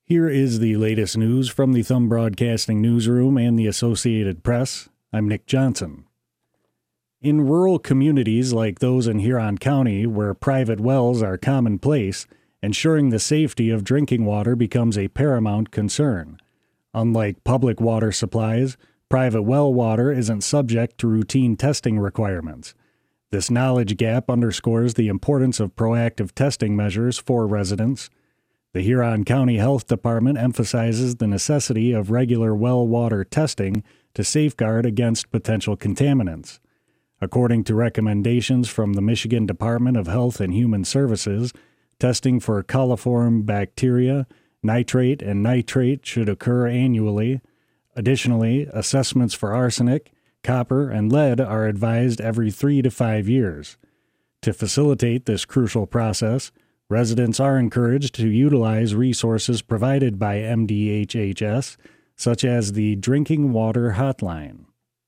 Here is the latest news from the Thumb Broadcasting Newsroom and the Associated Press. I'm Nick Johnson. In rural communities like those in Huron County, where private wells are commonplace, ensuring the safety of drinking water becomes a paramount concern. Unlike public water supplies, private well water isn't subject to routine testing requirements. This knowledge gap underscores the importance of proactive testing measures for residents. The Huron County Health Department emphasizes the necessity of regular well water testing to safeguard against potential contaminants. According to recommendations from the Michigan Department of Health and Human Services, testing for coliform bacteria, nitrate, and nitrate should occur annually. Additionally, assessments for arsenic, copper, and lead are advised every 3 to 5 years. To facilitate this crucial process, residents are encouraged to utilize resources provided by MDHHS, such as the Drinking Water Hotline.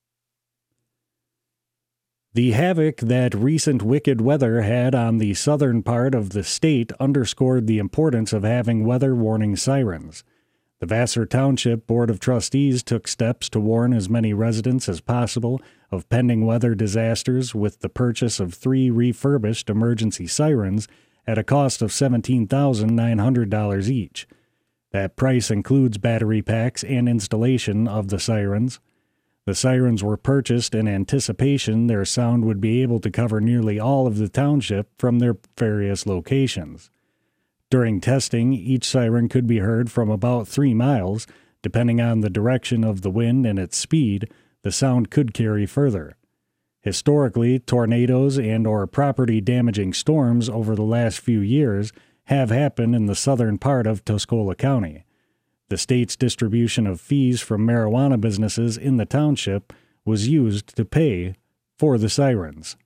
The havoc that recent wicked weather had on the southern part of the state underscored the importance of having weather warning sirens. The Vassar Township Board of Trustees took steps to warn as many residents as possible of pending weather disasters with the purchase of 3 refurbished emergency sirens at a cost of $17,900 each. That price includes battery packs and installation of the sirens. The sirens were purchased in anticipation their sound would be able to cover nearly all of the township from their various locations. During testing, each siren could be heard from about 3 miles. Depending on the direction of the wind and its speed, the sound could carry further. Historically, tornadoes and/or property-damaging storms over the last few years have happened in the southern part of Tuscola County. The state's distribution of fees from marijuana businesses in the township was used to pay for the sirens.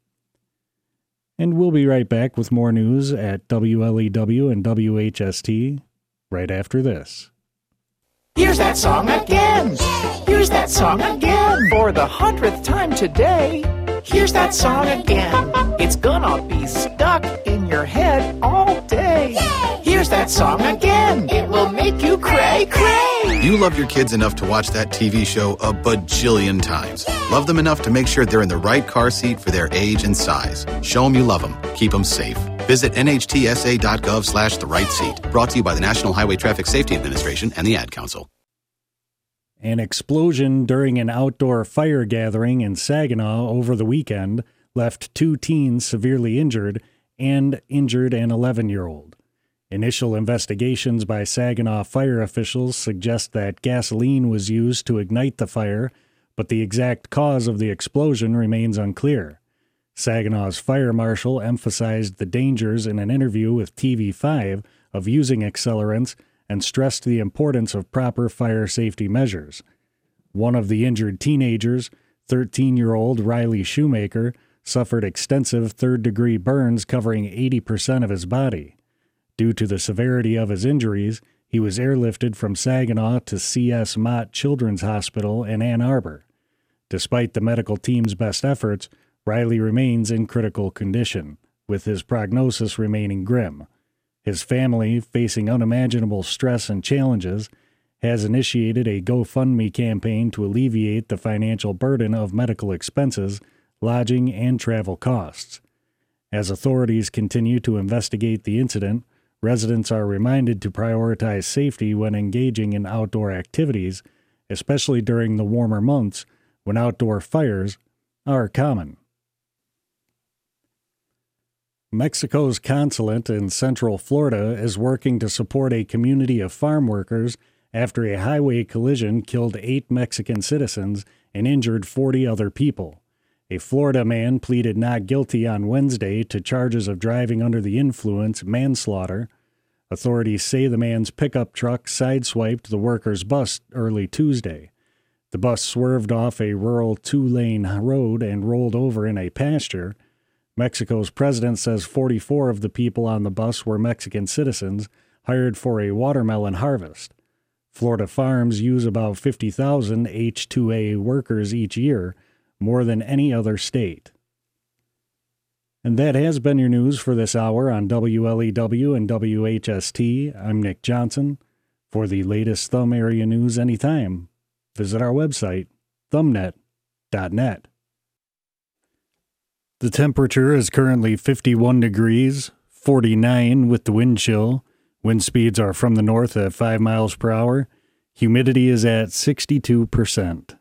And we'll be right back with more news at WLEW and WHST right after this. Here's that song again! Here's that song again! For the 100th time today! Here's that song again. It's gonna be stuck in your head all day. Yay! Here's that song again. It will make you cray, cray. You love your kids enough to watch that TV show a bajillion times. Yay! Love them enough to make sure they're in the right car seat for their age and size. Show them you love them. Keep them safe. Visit nhtsa.gov/the right seat. Brought to you by the National Highway Traffic Safety Administration and the Ad Council. An explosion during an outdoor fire gathering in Saginaw over the weekend left 2 teens severely injured and injured an 11-year-old. Initial investigations by Saginaw fire officials suggest that gasoline was used to ignite the fire, but the exact cause of the explosion remains unclear. Saginaw's fire marshal emphasized the dangers in an interview with TV5 of using accelerants and stressed the importance of proper fire safety measures. One of the injured teenagers, 13-year-old Riley Shoemaker, suffered extensive third-degree burns covering 80% of his body. Due to the severity of his injuries, he was airlifted from Saginaw to C.S. Mott Children's Hospital in Ann Arbor. Despite the medical team's best efforts, Riley remains in critical condition, with his prognosis remaining grim. His family, facing unimaginable stress and challenges, has initiated a GoFundMe campaign to alleviate the financial burden of medical expenses, lodging, and travel costs. As authorities continue to investigate the incident, residents are reminded to prioritize safety when engaging in outdoor activities, especially during the warmer months when outdoor fires are common. Mexico's consulate in Central Florida is working to support a community of farm workers after a highway collision killed 8 Mexican citizens and injured 40 other people. A Florida man pleaded not guilty on Wednesday to charges of driving under the influence, manslaughter. Authorities say the man's pickup truck sideswiped the worker's bus early Tuesday. The bus swerved off a rural 2-lane road and rolled over in a pasture. Mexico's president says 44 of the people on the bus were Mexican citizens hired for a watermelon harvest. Florida farms use about 50,000 H-2A workers each year, more than any other state. And that has been your news for this hour on WLEW and WHST. I'm Nick Johnson. For the latest Thumb area news anytime, visit our website, thumbnet.net. The temperature is currently 51 degrees, 49 with the wind chill. Wind speeds are from the north at 5 miles per hour. Humidity is at 62%.